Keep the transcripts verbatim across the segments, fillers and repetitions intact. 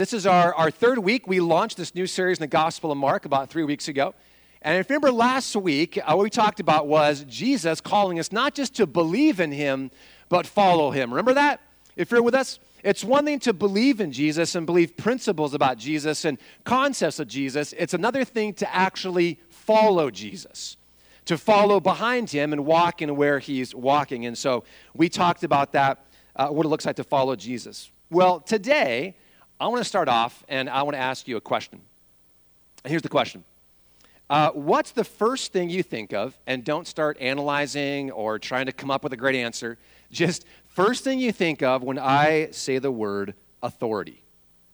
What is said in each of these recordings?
This is our, our third week. We launched this new series in the Gospel of Mark about three weeks ago. And if you remember last week, uh, what we talked about was Jesus calling us not just to believe in him, but follow him. Remember that? If you're with us? It's one thing to believe in Jesus and believe principles about Jesus and concepts of Jesus. It's another thing to actually follow Jesus, to follow behind him and walk in where he's walking. And so we talked about that, uh, what it looks like to follow Jesus. Well, today, I want to start off, and I want to ask you a question. Here's the question. Uh, what's the first thing you think of? And don't start analyzing or trying to come up with a great answer. Just first thing you think of when I say the word authority.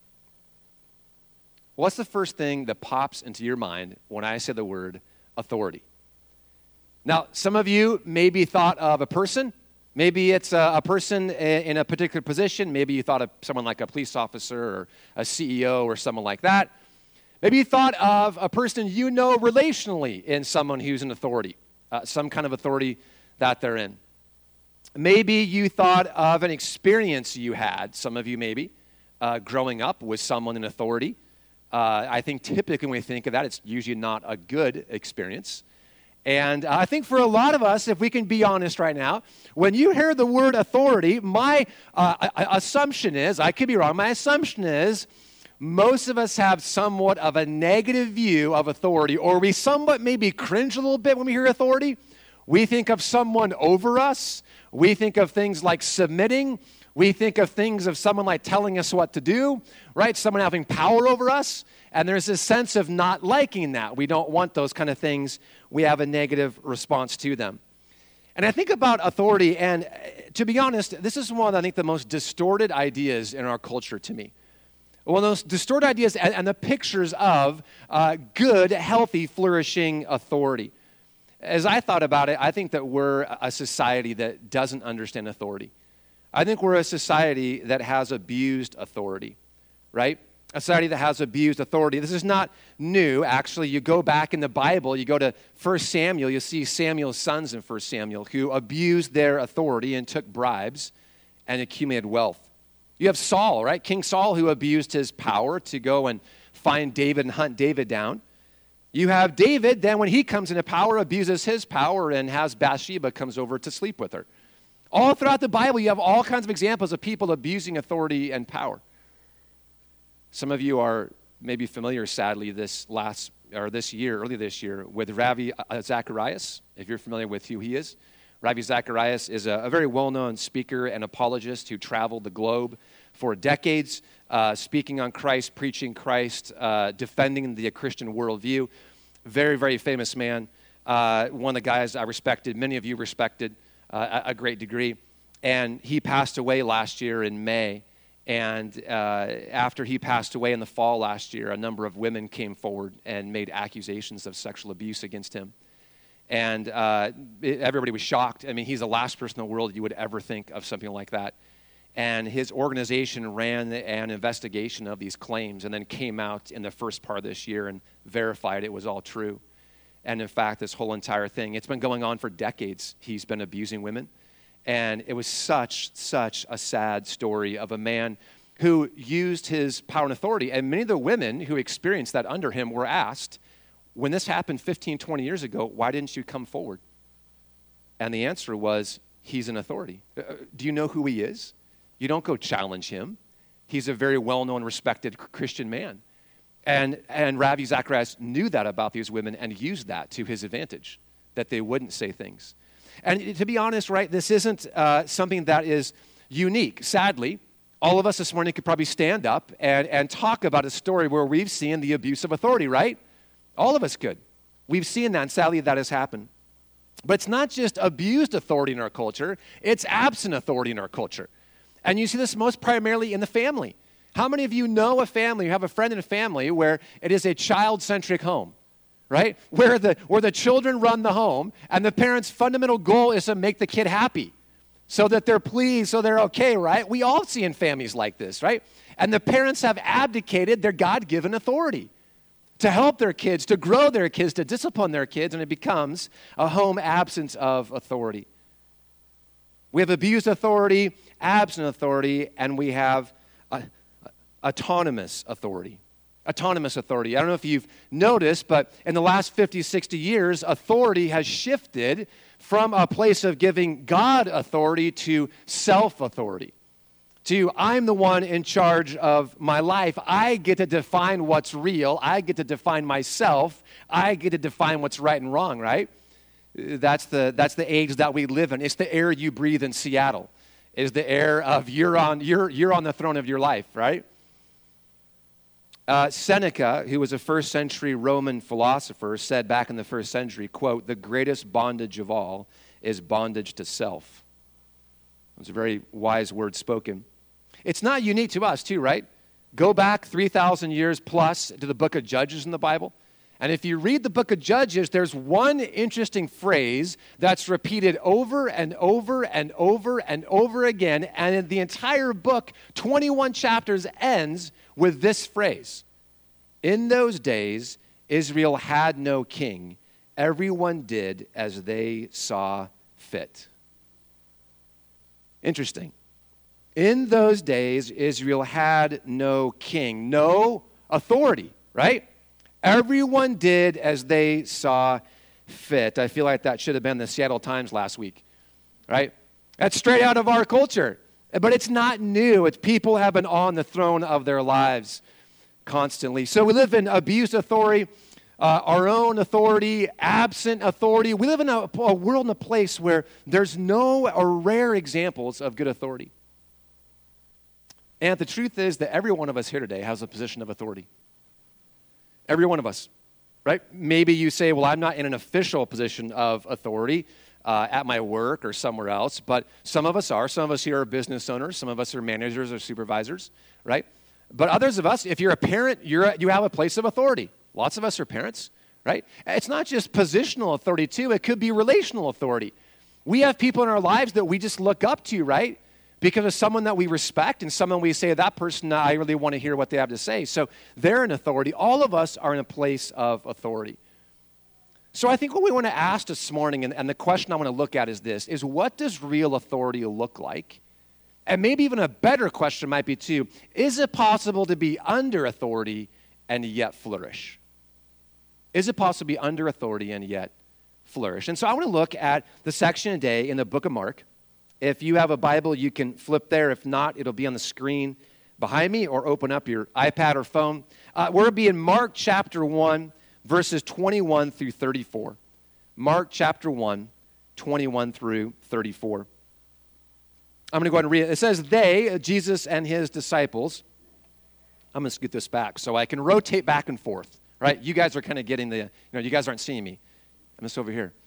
What's the first thing that pops into your mind when I say the word authority? Now, some of you maybe thought of a person. Maybe it's a, a person in a particular position. Maybe you thought of someone like a police officer or a C E O or someone like that. Maybe you thought of a person you know relationally in someone who's an authority, uh, some kind of authority that they're in. Maybe you thought of an experience you had, some of you maybe, uh, growing up with someone in authority. Uh, I think typically when we think of that, it's usually not a good experience. And I think for a lot of us, if we can be honest right now, when you hear the word authority, my uh, assumption is, I could be wrong, my assumption is most of us have somewhat of a negative view of authority, or we somewhat maybe cringe a little bit when we hear authority. We think of someone over us. We think of things like submitting. We think of things of someone like telling us what to do, right? Someone having power over us. And there's this sense of not liking that. We don't want those kind of things. We have a negative response to them. And I think about authority, and to be honest, this is one of, I think, the most distorted ideas in our culture to me. One of those distorted ideas and, and the pictures of uh, good, healthy, flourishing authority. As I thought about it, I think that we're a society that doesn't understand authority. I think we're a society that has abused authority, right? A society that has abused authority. This is not new. Actually, you go back in the Bible, you go to First Samuel, you see Samuel's sons in First Samuel who abused their authority and took bribes and accumulated wealth. You have Saul, right? King Saul, who abused his power to go and find David and hunt David down. You have David, then when he comes into power, abuses his power and has Bathsheba comes over to sleep with her. All throughout the Bible, you have all kinds of examples of people abusing authority and power. Some of you are maybe familiar, sadly, this last or this year, early this year, with Ravi Zacharias, if you're familiar with who he is. Ravi Zacharias is a, a very well-known speaker and apologist who traveled the globe for decades, uh, speaking on Christ, preaching Christ, uh, defending the Christian worldview. Very, very famous man. Uh, one of the guys I respected, many of you respected uh, a, a great degree. And he passed away last year in May. And uh, after he passed away in the fall last year, a number of women came forward and made accusations of sexual abuse against him. And uh, it, everybody was shocked. I mean, he's the last person in the world you would ever think of something like that. And his organization ran an investigation of these claims and then came out in the first part of this year and verified it was all true. And in fact, this whole entire thing, it's been going on for decades. He's been abusing women. And it was such, such a sad story of a man who used his power and authority. And many of the women who experienced that under him were asked, when this happened fifteen, twenty years ago, why didn't you come forward? And the answer was, he's an authority. Uh, do you know who he is? You don't go challenge him. He's a very well-known, respected Christian man. And, and Ravi Zacharias knew that about these women and used that to his advantage, that they wouldn't say things. And to be honest, right, this isn't uh, something that is unique. Sadly, all of us this morning could probably stand up and, and talk about a story where we've seen the abuse of authority, right? All of us could. We've seen that, and sadly that has happened. But it's not just abused authority in our culture, it's absent authority in our culture. And you see this most primarily in the family. How many of you know a family, you have a friend in a family where it is a child-centric home? Right? Where the where the children run the home, and the parents' fundamental goal is to make the kid happy, so that they're pleased, so they're okay, right? We all see in families like this, right? And the parents have abdicated their God-given authority to help their kids, to grow their kids, to discipline their kids, and it becomes a home absence of authority. We have abused authority, absent authority, and we have a, autonomous authority. Autonomous authority. I don't know if you've noticed, but in the last fifty, sixty years, authority has shifted from a place of giving God authority to self-authority. To, I'm the one in charge of my life. I get to define what's real. I get to define myself. I get to define what's right and wrong, right? That's the, that's the age that we live in. It's the air you breathe in Seattle. It's the air of you're on, you're, you're on the throne of your life, right? Uh, Seneca, who was a first century Roman philosopher, said back in the first century, quote, the greatest bondage of all is bondage to self. It's a very wise word spoken. It's not unique to us too, right? Go back three thousand years plus to the book of Judges in the Bible. And if you read the book of Judges, there's one interesting phrase that's repeated over and over and over and over again. And the entire book, twenty-one chapters, ends with this phrase. In those days, Israel had no king. Everyone did as they saw fit. Interesting. In those days, Israel had no king, no authority, right? Everyone did as they saw fit. I feel like that should have been the Seattle Times last week, right? That's straight out of our culture. But it's not new. It's people have been on the throne of their lives constantly. So we live in abused authority, uh, our own authority, absent authority. We live in a, a world and a place where there's no or rare examples of good authority. And the truth is that every one of us here today has a position of authority. Every one of us, right? Maybe you say, well, I'm not in an official position of authority uh, at my work or somewhere else, but some of us are. Some of us here are business owners. Some of us are managers or supervisors, right? But others of us, if you're a parent, you're a, you have a place of authority. Lots of us are parents, right? It's not just positional authority, too. It could be relational authority. We have people in our lives that we just look up to, right? Because of someone that we respect and someone we say, that person, I really want to hear what they have to say. So they're an authority. All of us are in a place of authority. So I think what we want to ask this morning, and, and the question I want to look at is this, is what does real authority look like? And maybe even a better question might be too, is it possible to be under authority and yet flourish? Is it possible to be under authority and yet flourish? And so I want to look at the section today in the book of Mark. If you have a Bible, you can flip there. If not, it'll be on the screen behind me, or open up your iPad or phone. Uh, we're going to be in Mark chapter one, verses twenty-one through thirty-four. Mark chapter one, twenty-one through thirty-four. I'm going to go ahead and read it. It says, they, Jesus and his disciples, I'm going to scoot this back so I can rotate back and forth, right? You guys are kind of getting the, you know, you guys aren't seeing me. I'm just over here.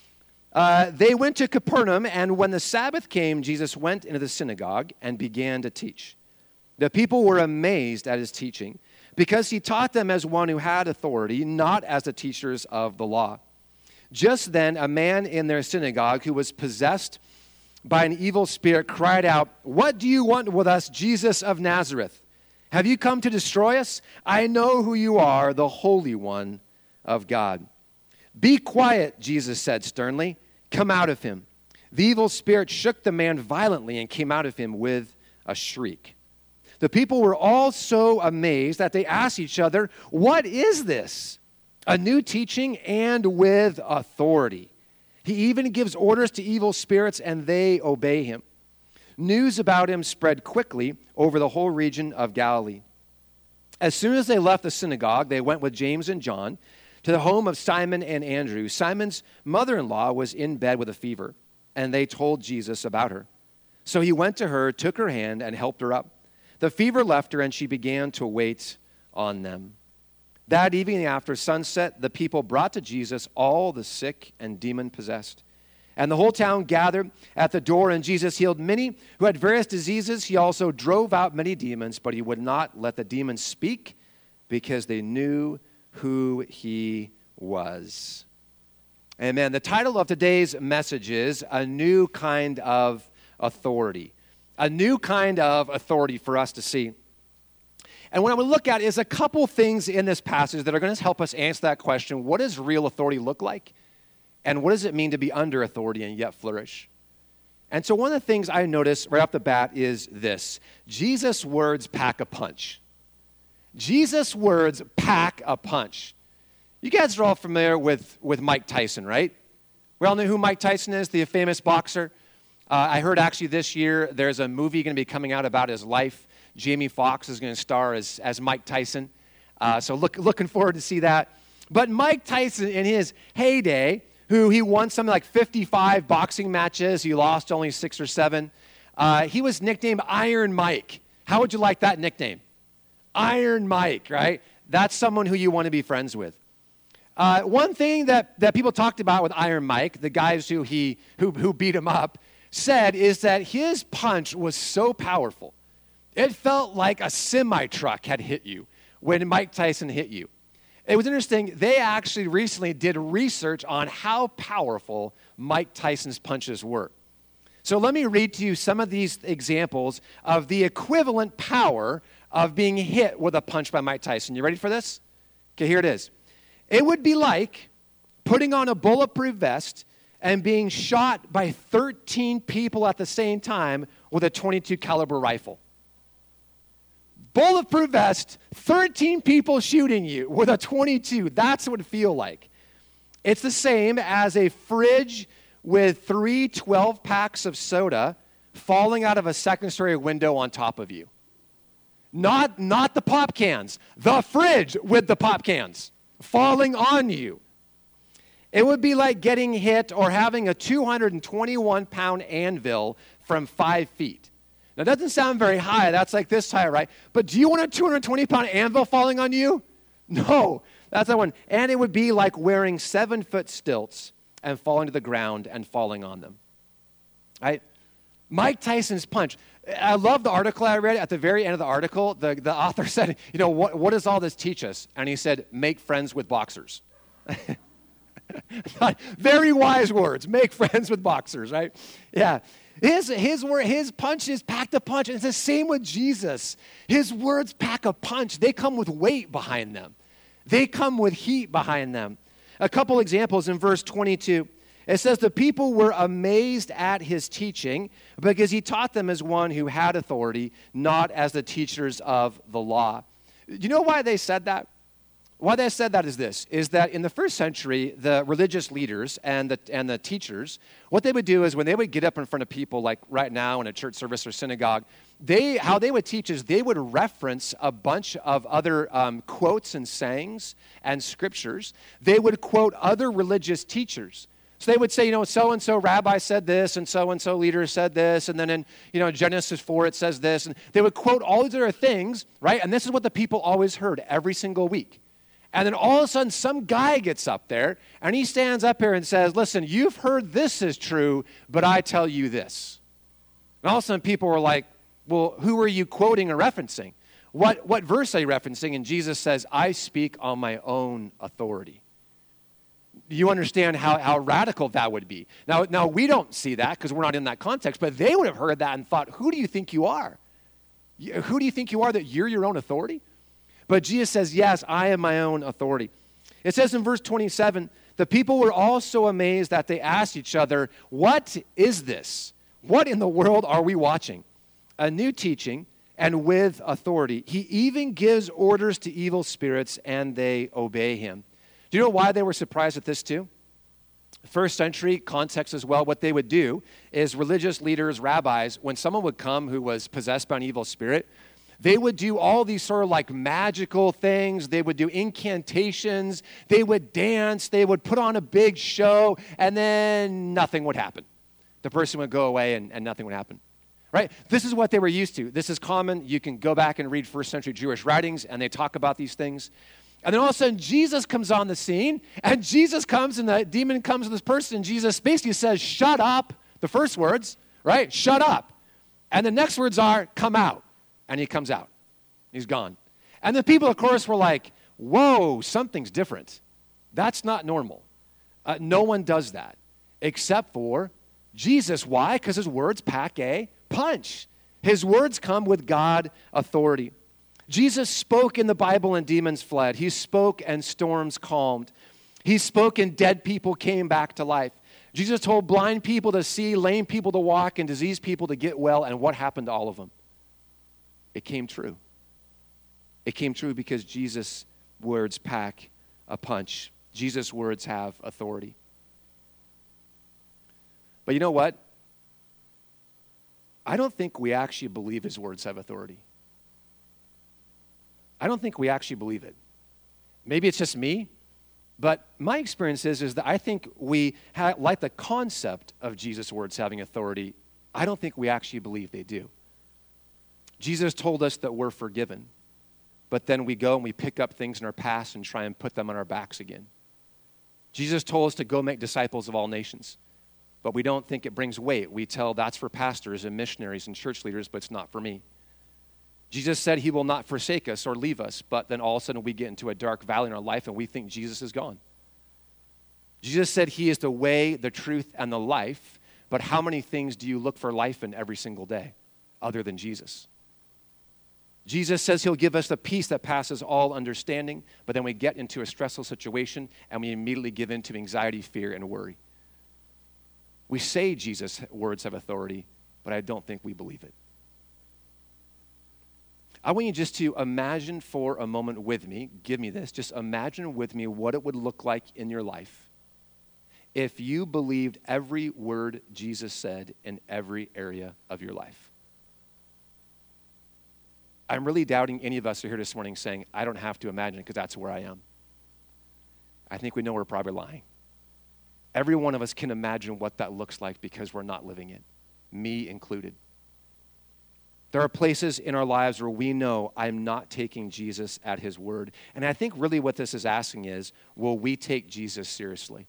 Uh, they went to Capernaum, and when the Sabbath came, Jesus went into the synagogue and began to teach. The people were amazed at his teaching, because he taught them as one who had authority, not as the teachers of the law. Just then, a man in their synagogue who was possessed by an evil spirit cried out, "What do you want with us, Jesus of Nazareth? Have you come to destroy us? I know who you are, the Holy One of God." "Be quiet," Jesus said sternly. "Come out of him." The evil spirit shook the man violently and came out of him with a shriek. The people were all so amazed that they asked each other, "What is this? A new teaching and with authority. He even gives orders to evil spirits and they obey him." News about him spread quickly over the whole region of Galilee. As soon as they left the synagogue, they went with James and John to the home of Simon and Andrew. Simon's mother-in-law was in bed with a fever, and they told Jesus about her. So he went to her, took her hand, and helped her up. The fever left her, and she began to wait on them. That evening after sunset, the people brought to Jesus all the sick and demon-possessed. And the whole town gathered at the door, and Jesus healed many who had various diseases. He also drove out many demons, but he would not let the demons speak because they knew who he was. Amen. The title of today's message is A New Kind of Authority. A new kind of authority for us to see. And what I would look at is a couple things in this passage that are going to help us answer that question. What does real authority look like? And what does it mean to be under authority and yet flourish? And so one of the things I notice right off the bat is this. Jesus' words pack a punch. Jesus' words pack a punch. You guys are all familiar with, with Mike Tyson, right? We all know who Mike Tyson is, the famous boxer. Uh, I heard actually this year there's a movie going to be coming out about his life. Jamie Foxx is going to star as, as Mike Tyson. Uh, so look, looking forward to see that. But Mike Tyson in his heyday, who he won something like fifty-five boxing matches. He lost only six or seven. Uh, he was nicknamed Iron Mike. How would you like that nickname? Iron Mike, right? That's someone who you want to be friends with. Uh, one thing that, that people talked about with Iron Mike, the guys who, he, who, who beat him up, said is that his punch was so powerful. It felt like a semi-truck had hit you when Mike Tyson hit you. It was interesting. They actually recently did research on how powerful Mike Tyson's punches were. So let me read to you some of these examples of the equivalent power of being hit with a punch by Mike Tyson. You ready for this? Okay, here it is. It would be like putting on a bulletproof vest and being shot by thirteen people at the same time with a twenty-two caliber rifle. Bulletproof vest, thirteen people shooting you with a twenty-two. That's what it would feel like. It's the same as a fridge with three twelve-packs of soda falling out of a second-story window on top of you. Not, not the pop cans. The fridge with the pop cans falling on you. It would be like getting hit or having a two hundred twenty-one pound anvil from five feet. Now, that doesn't sound very high. That's like this high, right? But do you want a two hundred twenty pound anvil falling on you? No, that's that one. And it would be like wearing seven-foot stilts and falling to the ground and falling on them. Right? Mike Tyson's punch. I love the article I read. At the very end of the article, the, the author said, you know, what, what does all this teach us? And he said, make friends with boxers. Very wise words. Make friends with boxers, right? Yeah. His, his, word, his punches packed a punch. And it's the same with Jesus. His words pack a punch. They come with weight behind them. They come with heat behind them. A couple examples in verse twenty-two. It says, the people were amazed at his teaching because he taught them as one who had authority, not as the teachers of the law. Do you know why they said that? Why they said that is this, is that in the first century, the religious leaders and the, and the teachers, what they would do is when they would get up in front of people, like right now in a church service or synagogue, they how they would teach is they would reference a bunch of other um, quotes and sayings and scriptures. They would quote other religious teachers. So they would say, you know, so-and-so rabbi said this, and so-and-so leader said this, and then in, you know, Genesis four it says this. And they would quote all these other things, right? And this is what the people always heard every single week. And then all of a sudden, some guy gets up there, and he stands up here and says, listen, you've heard this is true, but I tell you this. And all of a sudden, people were like, well, who are you quoting or referencing? What, what verse are you referencing? And Jesus says, I speak on my own authority. You understand how, how radical that would be. Now, now we don't see that because we're not in that context, but they would have heard that and thought, who do you think you are? Who do you think you are that you're your own authority? But Jesus says, yes, I am my own authority. It says in verse twenty-seven, the people were all so amazed that they asked each other, what is this? What in the world are we watching? A new teaching and with authority. He even gives orders to evil spirits and they obey him. Do you know why they were surprised at this too? First century context as well, what they would do is religious leaders, rabbis, when someone would come who was possessed by an evil spirit, they would do all these sort of like magical things. They would do incantations. They would dance. They would put on a big show, and then nothing would happen. The person would go away, and, and nothing would happen. Right? This is what they were used to. This is common. You can go back and read first century Jewish writings, and they talk about these things. And then all of a sudden, Jesus comes on the scene, and Jesus comes, and the demon comes to this person, and Jesus basically says, shut up, the first words, right? Shut up. And the next words are, come out. And he comes out. He's gone. And the people, of course, were like, whoa, something's different. That's not normal. Uh, no one does that except for Jesus. Why? Because his words pack a punch. His words come with God authority. Jesus spoke in the Bible and demons fled. He spoke and storms calmed. He spoke and dead people came back to life. Jesus told blind people to see, lame people to walk, and diseased people to get well, and what happened to all of them? It came true. It came true because Jesus' words pack a punch. Jesus' words have authority. But you know what? I don't think we actually believe his words have authority. I don't think we actually believe it. Maybe it's just me, but my experience is, is that I think we ha- like the concept of Jesus' words having authority. I don't think we actually believe they do. Jesus told us that we're forgiven, but then we go and we pick up things in our past and try and put them on our backs again. Jesus told us to go make disciples of all nations, but we don't think it brings weight. We tell that's for pastors and missionaries and church leaders, but it's not for me. Jesus said he will not forsake us or leave us, but then all of a sudden we get into a dark valley in our life and we think Jesus is gone. Jesus said he is the way, the truth, and the life, but how many things do you look for life in every single day other than Jesus? Jesus says he'll give us the peace that passes all understanding, but then we get into a stressful situation and we immediately give in to anxiety, fear, and worry. We say Jesus' words have authority, but I don't think we believe it. I want you just to imagine for a moment with me, give me this, just imagine with me what it would look like in your life if you believed every word Jesus said in every area of your life. I'm really doubting any of us are here this morning saying, I don't have to imagine because that's where I am. I think we know we're probably lying. Every one of us can imagine what that looks like because we're not living it, me included. There are places in our lives where we know I'm not taking Jesus at his word. And I think really what this is asking is, will we take Jesus seriously?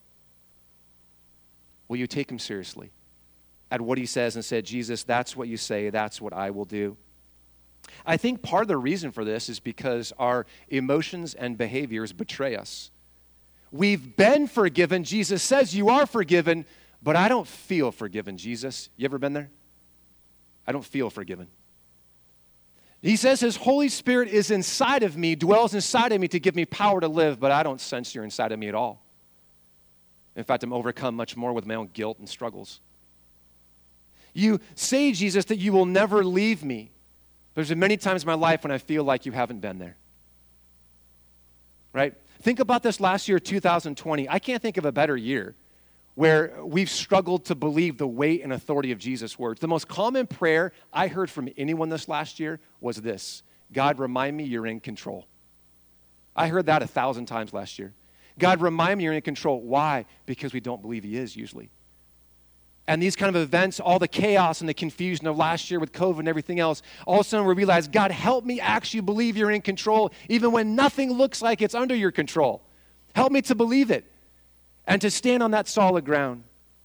Will you take him seriously at what he says and say, Jesus, that's what you say, that's what I will do? I think part of the reason for this is because our emotions and behaviors betray us. We've been forgiven. Jesus says you are forgiven, but I don't feel forgiven, Jesus. You ever been there? I don't feel forgiven. He says his Holy Spirit is inside of me, dwells inside of me to give me power to live, but I don't sense you're inside of me at all. In fact, I'm overcome much more with my own guilt and struggles. You say, Jesus, that you will never leave me. There's been many times in my life when I feel like you haven't been there. Right? Think about this last year, two thousand twenty. I can't think of a better year where we've struggled to believe the weight and authority of Jesus' words. The most common prayer I heard from anyone this last year was this: God, remind me you're in control. I heard that a thousand times last year. God, remind me you're in control. Why? Because we don't believe he is usually. And these kind of events, all the chaos and the confusion of last year with COVID and everything else, all of a sudden we realize, God, help me actually believe you're in control, even when nothing looks like it's under your control. Help me to believe it and to stand on that solid ground.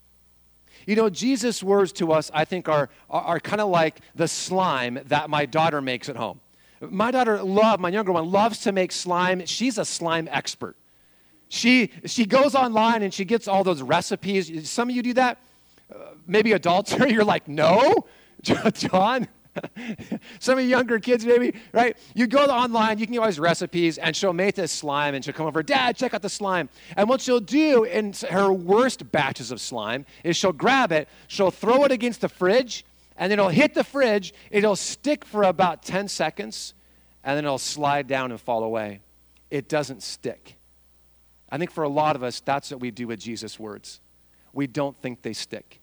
You know, Jesus' words to us, I think, are, are, are kind of like the slime that my daughter makes at home. My daughter, love, my younger one, loves to make slime. She's a slime expert. She, she goes online and she gets all those recipes. Some of you do that. Uh, maybe adults here, you're like, no, John. Some of you younger kids, maybe, right? You go online, you can get all these recipes, and she'll make this slime, and she'll come over, Dad, check out the slime. And what she'll do in her worst batches of slime is she'll grab it, she'll throw it against the fridge, and then it'll hit the fridge, it'll stick for about ten seconds, and then it'll slide down and fall away. It doesn't stick. I think for a lot of us, that's what we do with Jesus' words. We don't think they stick.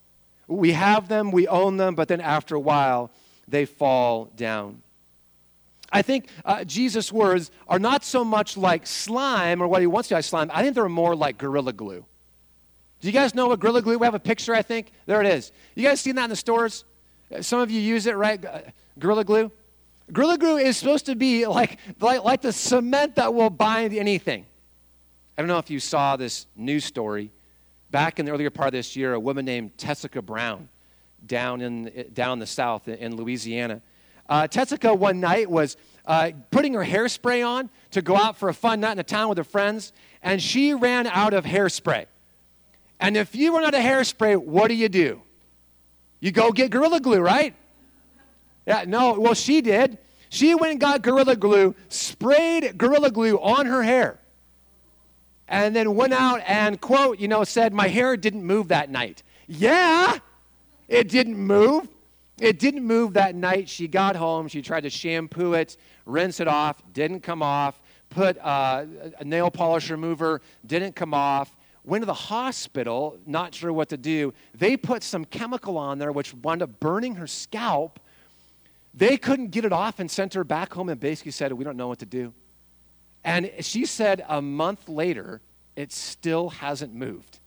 We have them, we own them, but then after a while, they fall down. I think uh, Jesus' words are not so much like slime or what he wants to be like slime. I think they're more like Gorilla Glue. Do you guys know what Gorilla Glue? We have a picture, I think. There it is. You guys seen that in the stores? Some of you use it, right? Gorilla Glue? Gorilla Glue is supposed to be like, like, like the cement that will bind anything. I don't know if you saw this news story. Back in the earlier part of this year, a woman named Tessica Brown down in down in the south in Louisiana. Uh, Tessica one night was uh, putting her hairspray on to go out for a fun night in the town with her friends, and she ran out of hairspray. And if you run out of hairspray, what do you do? You go get Gorilla Glue, right? Yeah, no, well, she did. She went and got Gorilla Glue, sprayed Gorilla Glue on her hair. and then went out and, quote, you know, said, my hair didn't move that night. Yeah, it didn't move. It didn't move that night. She got home. She tried to shampoo it, rinse it off, didn't come off. Put uh, a nail polish remover, didn't come off. Went to the hospital, not sure what to do. They put some chemical on there which wound up burning her scalp. They couldn't get it off and sent her back home and basically said, we don't know what to do. And she said a month later, it still hasn't moved.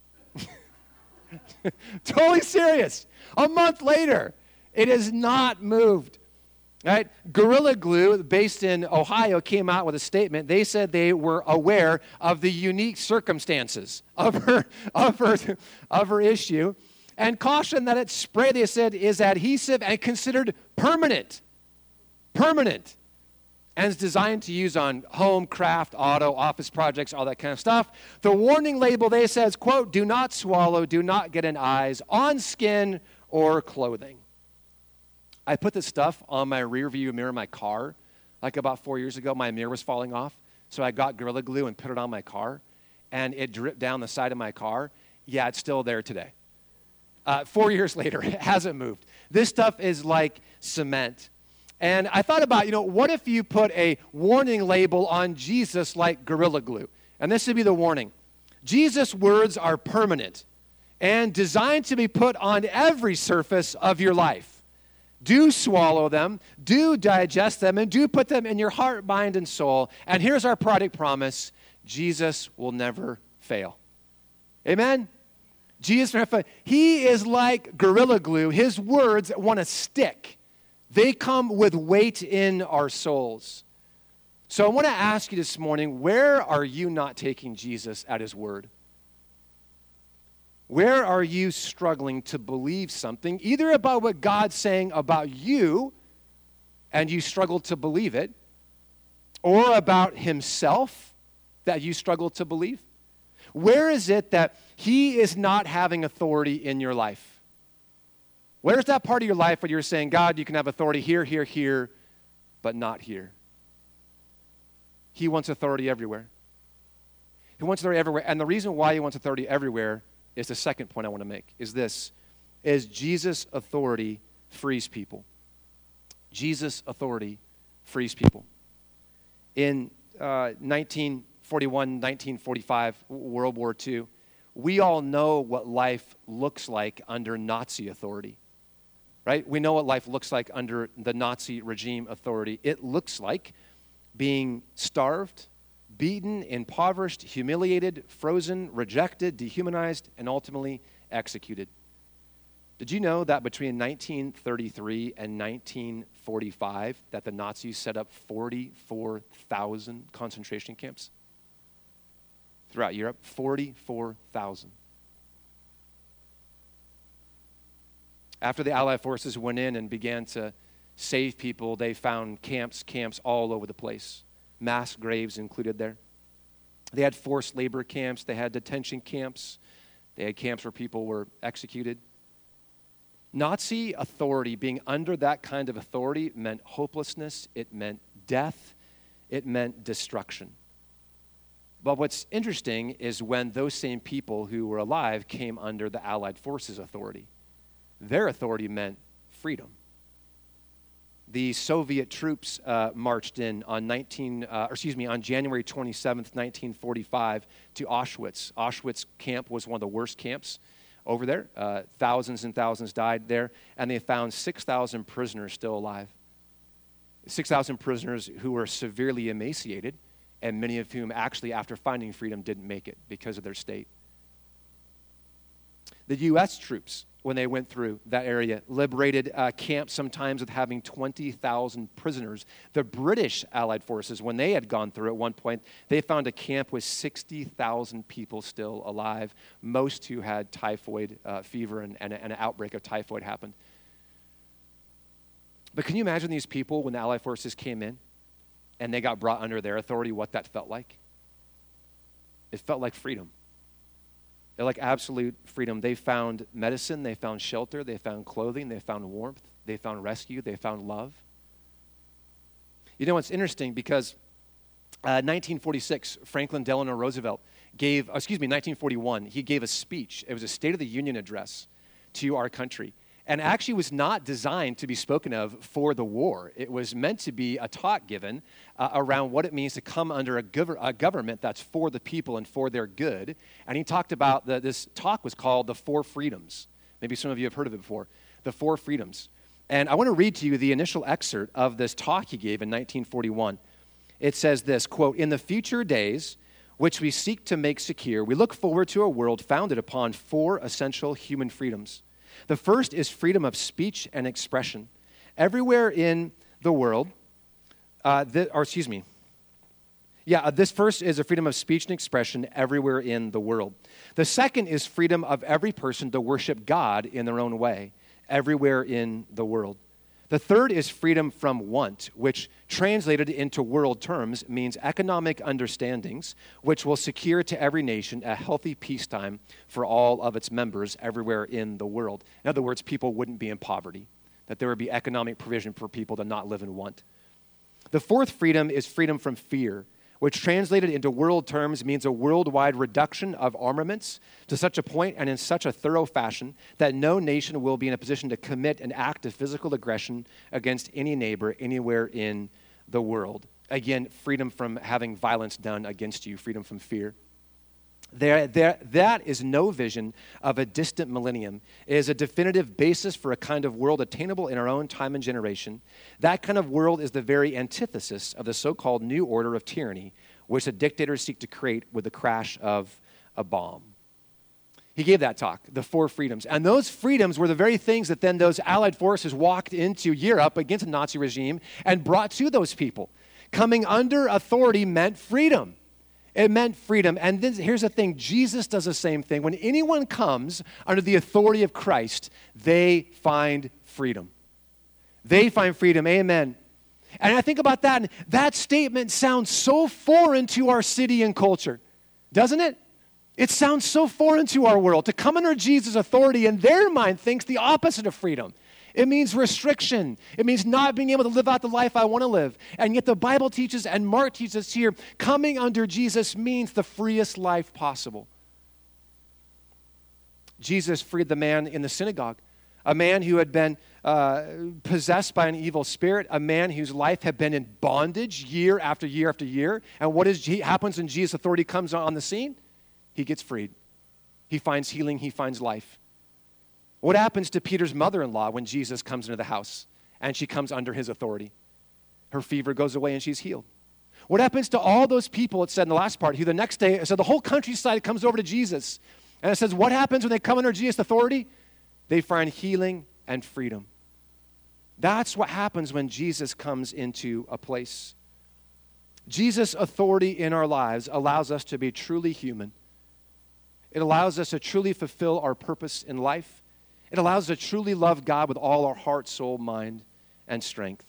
Totally serious. A month later, it has not moved. Right? Gorilla Glue, based in Ohio, came out with a statement. They said they were aware of the unique circumstances of her, of her, of her issue and cautioned that its spray, they said, is adhesive and considered permanent. Permanent. And is designed to use on home, craft, auto, office projects, all that kind of stuff. The warning label, they says, quote, do not swallow, do not get in eyes, on skin or clothing. I put this stuff on my rear view mirror of my car like about four years ago. My mirror was falling off, so I got Gorilla Glue and put it on my car, and it dripped down the side of my car. Yeah, it's still there today. Uh, four years later, it hasn't moved. This stuff is like cement. And I thought about, you know, what if you put a warning label on Jesus like Gorilla Glue? And this would be the warning. Jesus' words are permanent and designed to be put on every surface of your life. Do swallow them, do digest them, and do put them in your heart, mind, and soul. And here's our product promise. Jesus will never fail. Amen? Jesus will never fail. He is like Gorilla Glue. His words want to stick. They come with weight in our souls. So I want to ask you this morning, where are you not taking Jesus at his word? Where are you struggling to believe something, either about what God's saying about you, and you struggle to believe it, or about himself that you struggle to believe? Where is it that he is not having authority in your life? Where's that part of your life where you're saying, God, you can have authority here, here, here, but not here? He wants authority everywhere. He wants authority everywhere. And the reason why he wants authority everywhere is the second point I want to make, is this, is Jesus' authority frees people. Jesus' authority frees people. In uh, nineteen forty-one, nineteen forty-five, World War Two, we all know what life looks like under Nazi authority, right? We know what life looks like under the Nazi regime authority. It looks like being starved, beaten, impoverished, humiliated, frozen, rejected, dehumanized, and ultimately executed. Did you know that between nineteen thirty-three and nineteen forty-five that the Nazis set up forty-four thousand concentration camps throughout Europe? forty-four thousand. After the Allied forces went in and began to save people, they found camps, camps all over the place. Mass graves included there. They had forced labor camps. They had detention camps. They had camps where people were executed. Nazi authority, being under that kind of authority, meant hopelessness. It meant death. It meant destruction. But what's interesting is when those same people who were alive came under the Allied forces' authority, their authority meant freedom. The Soviet troops uh, marched in on nineteen, uh, or excuse me, on January twenty-seventh, nineteen forty-five, to Auschwitz. Auschwitz camp was one of the worst camps over there. Uh, thousands and thousands died there, and they found six thousand prisoners still alive. six thousand prisoners who were severely emaciated, and many of whom actually, after finding freedom, didn't make it because of their state. The U S troops, when they went through that area, liberated uh, camps sometimes with having twenty thousand prisoners. The British Allied forces, when they had gone through at one point, they found a camp with sixty thousand people still alive, most who had typhoid uh, fever and, and, and an outbreak of typhoid happened. But can you imagine these people when the Allied forces came in and they got brought under their authority, what that felt like? It felt like freedom. They're like absolute freedom. They found medicine, they found shelter, they found clothing, they found warmth, they found rescue, they found love. You know, it's interesting because Uh, nineteen forty-six, Franklin Delano Roosevelt gave, excuse me, nineteen forty-one, he gave a speech. It was a State of the Union address to our country. And actually was not designed to be spoken of for the war. It was meant to be a talk given uh, around what it means to come under a, gov- a government that's for the people and for their good. And he talked about, the, this talk was called The Four Freedoms. Maybe some of you have heard of it before. The Four Freedoms. And I want to read to you the initial excerpt of this talk he gave in nineteen forty-one. It says this, quote, "In the future days, which we seek to make secure, we look forward to a world founded upon four essential human freedoms. The first is freedom of speech and expression. Everywhere in the world, uh, th- or excuse me, yeah, uh, this first is a freedom of speech and expression everywhere in the world. The second is freedom of every person to worship God in their own way, everywhere in the world. The third is freedom from want, which translated into world terms means economic understandings, which will secure to every nation a healthy peacetime for all of its members everywhere in the world. In other words, people wouldn't be in poverty, that there would be economic provision for people to not live in want. The fourth freedom is freedom from fear, which translated into world terms means a worldwide reduction of armaments to such a point and in such a thorough fashion that no nation will be in a position to commit an act of physical aggression against any neighbor anywhere in the world. Again, freedom from having violence done against you, freedom from fear. There, there, that is no vision of a distant millennium. It is a definitive basis for a kind of world attainable in our own time and generation. That kind of world is the very antithesis of the so-called new order of tyranny, which the dictators seek to create with the crash of a bomb." He gave that talk, the four freedoms. And those freedoms were the very things that then those Allied forces walked into Europe against the Nazi regime and brought to those people. Coming under authority meant freedom. It meant freedom. And then here's the thing. Jesus does the same thing. When anyone comes under the authority of Christ, they find freedom. They find freedom. Amen. And I think about that, and that statement sounds so foreign to our city and culture, doesn't it? It sounds so foreign to our world. To come under Jesus' authority in their mind thinks the opposite of freedom. It means restriction. It means not being able to live out the life I want to live. And yet the Bible teaches, and Mark teaches here, coming under Jesus means the freest life possible. Jesus freed the man in the synagogue, a man who had been uh, possessed by an evil spirit, a man whose life had been in bondage year after year after year. And what is, happens when Jesus' authority comes on the scene? He gets freed. He finds healing. He finds life. What happens to Peter's mother-in-law when Jesus comes into the house and she comes under his authority? Her fever goes away and she's healed. What happens to all those people, it said in the last part, who the next day, it said the whole countryside comes over to Jesus. And it says, what happens when they come under Jesus' authority? They find healing and freedom. That's what happens when Jesus comes into a place. Jesus' authority in our lives allows us to be truly human. It allows us to truly fulfill our purpose in life. It allows us to truly love God with all our heart, soul, mind, and strength.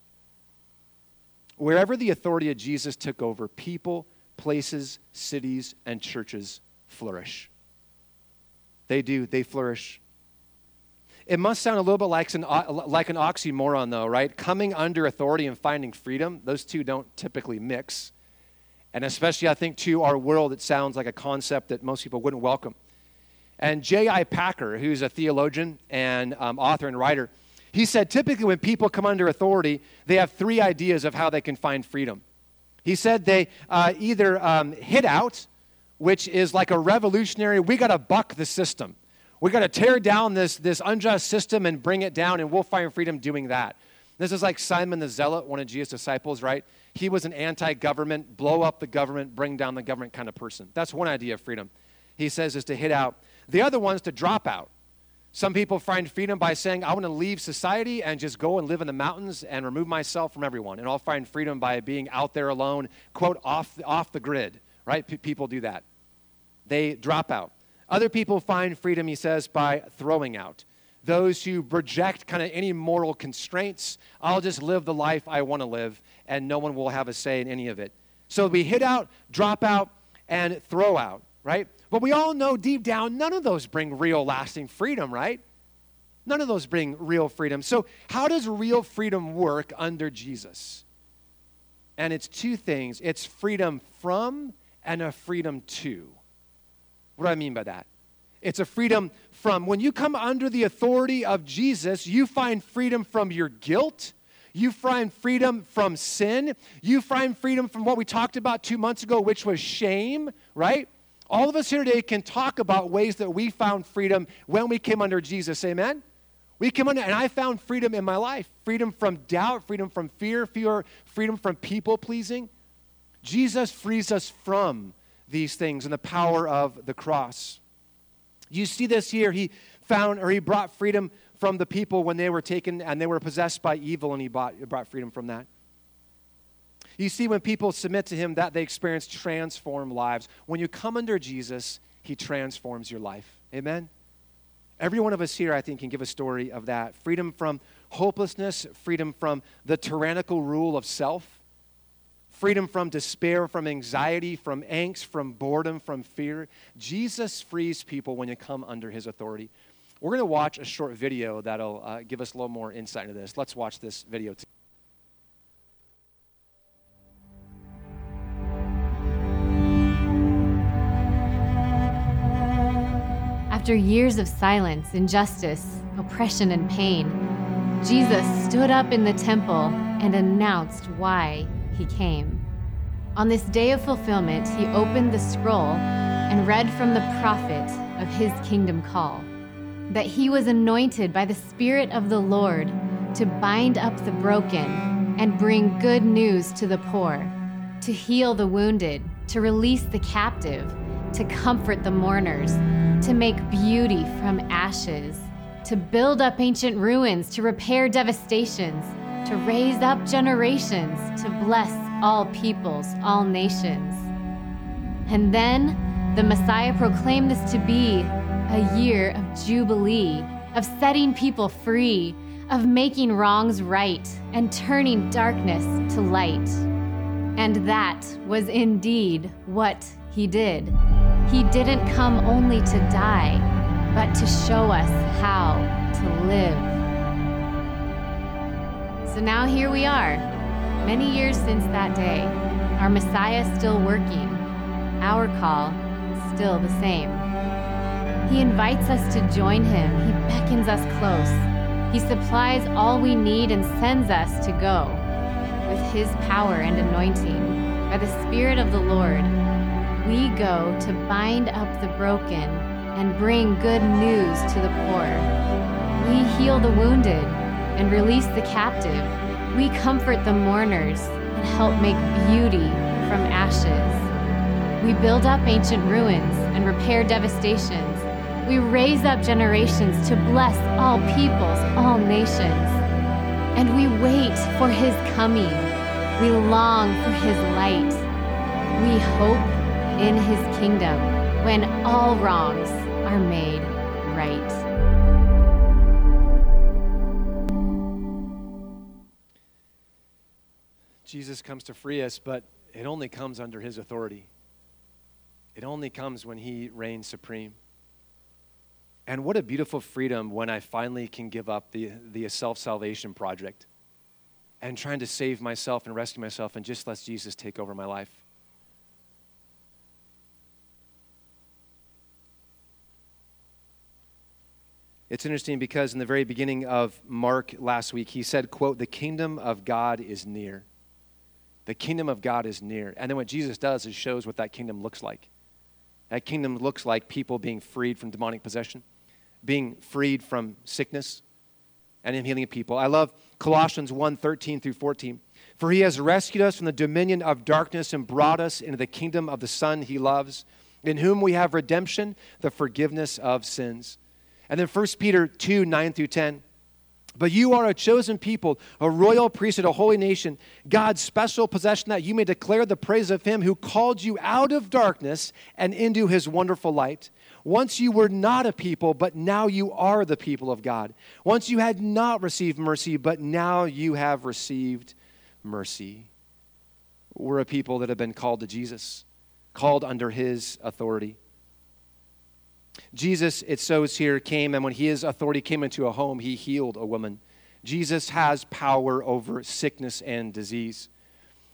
Wherever the authority of Jesus took over, people, places, cities, and churches flourish. They do. They flourish. It must sound a little bit like an, like an oxymoron, though, right? Coming under authority and finding freedom, those two don't typically mix. And especially, I think, to our world, it sounds like a concept that most people wouldn't welcome. And J I Packer, who's a theologian and um, author and writer, he said typically when people come under authority, they have three ideas of how they can find freedom. He said they uh, either um, hit out, which is like a revolutionary, we got to buck the system. We got to tear down this, this unjust system and bring it down, and we'll find freedom doing that. This is like Simon the Zealot, one of Jesus' disciples, right? He was an anti-government, blow up the government, bring down the government kind of person. That's one idea of freedom. He says is to hit out. The other one is to drop out. Some people find freedom by saying, I want to leave society and just go and live in the mountains and remove myself from everyone. And I'll find freedom by being out there alone, quote, off the, off the grid, right? P- people do that. They drop out. Other people find freedom, he says, by throwing out. Those who reject kind of any moral constraints, I'll just live the life I want to live, and no one will have a say in any of it. So we hit out, drop out, and throw out, right? But we all know deep down, none of those bring real lasting freedom, right? None of those bring real freedom. So how does real freedom work under Jesus? And it's two things. It's freedom from and a freedom to. What do I mean by that? It's a freedom from. When you come under the authority of Jesus, you find freedom from your guilt. You find freedom from sin. You find freedom from what we talked about two months ago, which was shame, right? All of us here today can talk about ways that we found freedom when we came under Jesus. Amen? We came under, and I found freedom in my life. Freedom from doubt, freedom from fear, fear freedom from people-pleasing. Jesus frees us from these things and the power of the cross. You see this here. He found, or he brought freedom from the people when they were taken and they were possessed by evil, and he brought, brought freedom from that. You see, when people submit to him, that they experience transformed lives. When you come under Jesus, he transforms your life. Amen? Every one of us here, I think, can give a story of that. Freedom from hopelessness, freedom from the tyrannical rule of self, freedom from despair, from anxiety, from angst, from boredom, from fear. Jesus frees people when you come under his authority. We're going to watch a short video that'll uh, give us a little more insight into this. Let's watch this video together. After years of silence, injustice, oppression, and pain, Jesus stood up in the temple and announced why he came. On this day of fulfillment, he opened the scroll and read from the prophet of his kingdom call, that he was anointed by the Spirit of the Lord to bind up the broken and bring good news to the poor, to heal the wounded, to release the captive, to comfort the mourners, to make beauty from ashes, to build up ancient ruins, to repair devastations, to raise up generations, to bless all peoples, all nations. And then the Messiah proclaimed this to be a year of jubilee, of setting people free, of making wrongs right and turning darkness to light. And that was indeed what he did. He didn't come only to die, but to show us how to live. So now here we are, many years since that day, our Messiah still working, our call still the same. He invites us to join him. He beckons us close. He supplies all we need and sends us to go with his power and anointing. By the Spirit of the Lord, we go to bind up the broken and bring good news to the poor. We heal the wounded and release the captive. We comfort the mourners and help make beauty from ashes. We build up ancient ruins and repair devastations. We raise up generations to bless all peoples, all nations. And we wait for his coming. We long for his light. We hope in his kingdom when all wrongs are made right. Jesus comes to free us, but it only comes under his authority. It only comes when he reigns supreme. And what a beautiful freedom when I finally can give up the, the self-salvation project and trying to save myself and rescue myself and just let Jesus take over my life. It's interesting because in the very beginning of Mark last week, he said, quote, "The kingdom of God is near." The kingdom of God is near. And then what Jesus does is shows what that kingdom looks like. That kingdom looks like people being freed from demonic possession, being freed from sickness, and him healing people. I love Colossians one, thirteen through fourteen. "For he has rescued us from the dominion of darkness and brought us into the kingdom of the Son he loves, in whom we have redemption, the forgiveness of sins." And then First Peter two, nine through ten. "But you are a chosen people, a royal priesthood, a holy nation, God's special possession, that you may declare the praise of him who called you out of darkness and into his wonderful light. Once you were not a people, but now you are the people of God. Once you had not received mercy, but now you have received mercy." We're a people that have been called to Jesus, called under his authority. Jesus, it shows here, came, and when his authority came into a home, he healed a woman. Jesus has power over sickness and disease.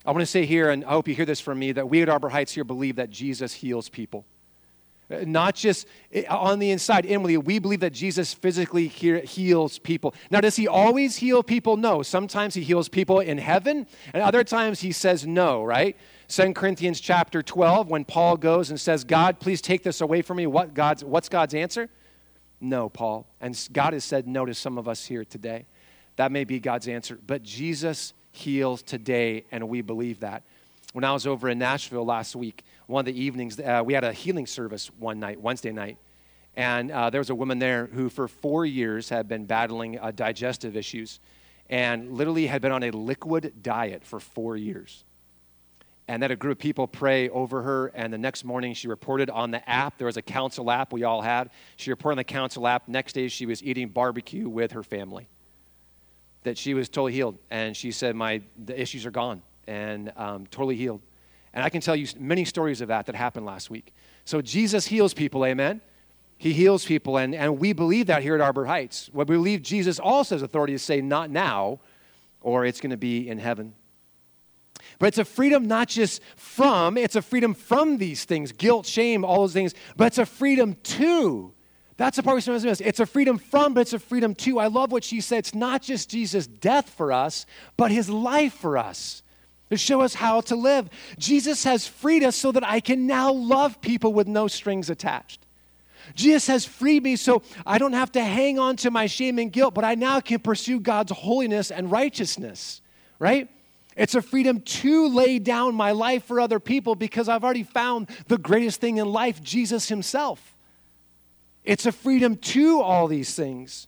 I want to say here, and I hope you hear this from me, that we at Arbor Heights here believe that Jesus heals people. Not just on the inside, inwardly. We believe that Jesus physically heals people. Now, does he always heal people? No. Sometimes he heals people in heaven, and other times he says no, right? Second Corinthians chapter twelve, when Paul goes and says, God, please take this away from me, what God's, what's God's answer? No, Paul. And God has said no to some of us here today. That may be God's answer. But Jesus heals today, and we believe that. When I was over in Nashville last week, one of the evenings, uh, we had a healing service one night, Wednesday night, and uh, there was a woman there who for four years had been battling uh, digestive issues and literally had been on a liquid diet for four years. And then a group of people pray over her, and the next morning she reported on the app. There was a council app we all had. She reported on the council app. Next day she was eating barbecue with her family. That she was totally healed, and she said, "My the issues are gone," and um, totally healed. And I can tell you many stories of that that happened last week. So Jesus heals people, amen? He heals people, and, and we believe that here at Arbor Heights. We believe Jesus also has authority to say, not now, or it's going to be in heaven. But it's a freedom not just from, it's a freedom from these things, guilt, shame, all those things, but it's a freedom to. That's the part we sometimes miss. It's a freedom from, but it's a freedom to. I love what she said. It's not just Jesus' death for us, but his life for us to show us how to live. Jesus has freed us so that I can now love people with no strings attached. Jesus has freed me so I don't have to hang on to my shame and guilt, but I now can pursue God's holiness and righteousness, right? It's a freedom to lay down my life for other people because I've already found the greatest thing in life, Jesus himself. It's a freedom to all these things.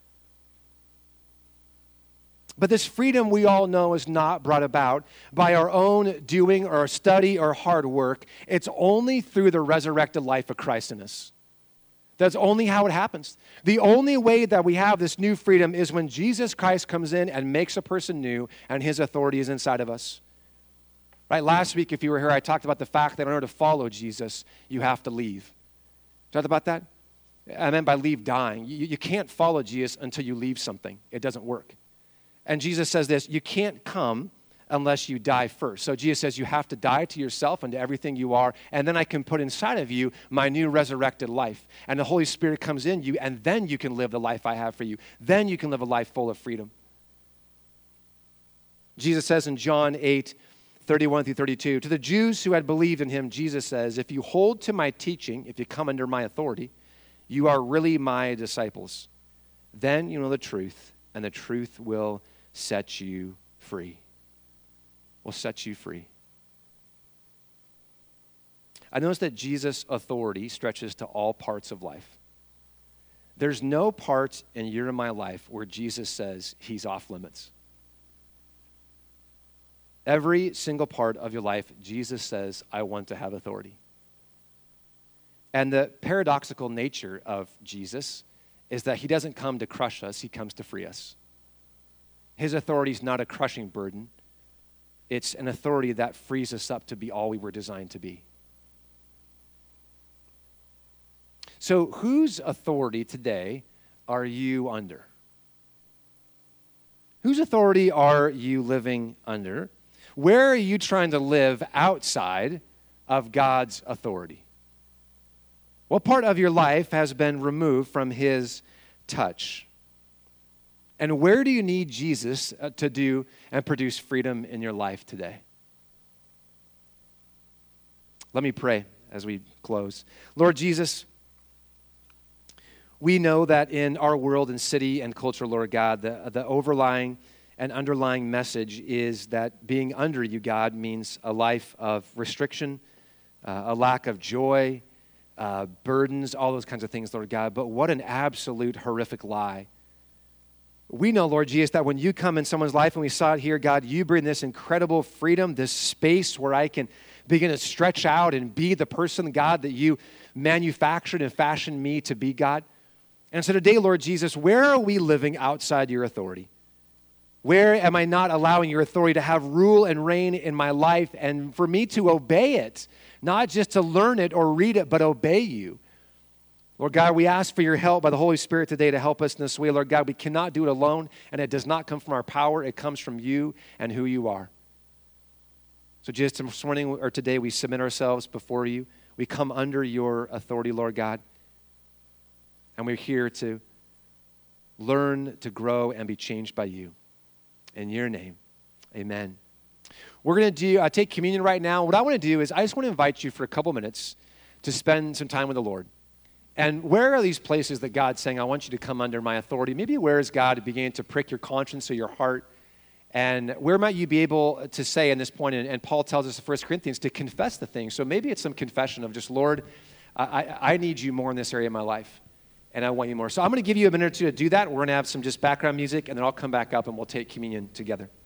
But this freedom we all know is not brought about by our own doing or study or hard work. It's only through the resurrected life of Christ in us. That's only how it happens. The only way that we have this new freedom is when Jesus Christ comes in and makes a person new and his authority is inside of us. Right? Last week, if you were here, I talked about the fact that in order to follow Jesus, you have to leave. Talked about that? I meant by leave dying. You, you can't follow Jesus until you leave something. It doesn't work. And Jesus says this, you can't come unless you die first. So Jesus says you have to die to yourself and to everything you are, and then I can put inside of you my new resurrected life. And the Holy Spirit comes in you, and then you can live the life I have for you. Then you can live a life full of freedom. Jesus says in John eight, thirty-one through thirty-two, to the Jews who had believed in him, Jesus says, if you hold to my teaching, if you come under my authority, you are really my disciples. Then you know the truth, and the truth will set you free. Will set you free. I notice that Jesus' authority stretches to all parts of life. There's no part in your and my life where Jesus says he's off limits. Every single part of your life, Jesus says, I want to have authority. And the paradoxical nature of Jesus is that he doesn't come to crush us, he comes to free us. His authority is not a crushing burden. It's an authority that frees us up to be all we were designed to be. So whose authority today are you under? Whose authority are you living under? Where are you trying to live outside of God's authority? What part of your life has been removed from his touch? And where do you need Jesus to do and produce freedom in your life today? Let me pray as we close. Lord Jesus, we know that in our world and city and culture, Lord God, the, the overlying and underlying message is that being under you, God, means a life of restriction, uh, a lack of joy, uh, burdens, all those kinds of things, Lord God. But what an absolute horrific lie. We know, Lord Jesus, that when you come in someone's life, and we saw it here, God, you bring this incredible freedom, this space where I can begin to stretch out and be the person, God, that you manufactured and fashioned me to be, God. And so today, Lord Jesus, where are we living outside your authority? Where am I not allowing your authority to have rule and reign in my life and for me to obey it, not just to learn it or read it, but obey you? Lord God, we ask for your help by the Holy Spirit today to help us in this way. Lord God, we cannot do it alone, and it does not come from our power. It comes from you and who you are. So just this morning or today, we submit ourselves before you. We come under your authority, Lord God. And we're here to learn, to grow, and be changed by you. In your name, amen. We're going to do uh, take communion right now. What I want to do is I just want to invite you for a couple minutes to spend some time with the Lord. And where are these places that God's saying, I want you to come under my authority? Maybe where is God beginning to prick your conscience or your heart? And where might you be able to say in this point, and, and Paul tells us in First Corinthians, to confess the things. So maybe it's some confession of just, Lord, I, I need you more in this area of my life, and I want you more. So I'm going to give you a minute or two to do that. We're going to have some just background music, and then I'll come back up and we'll take communion together.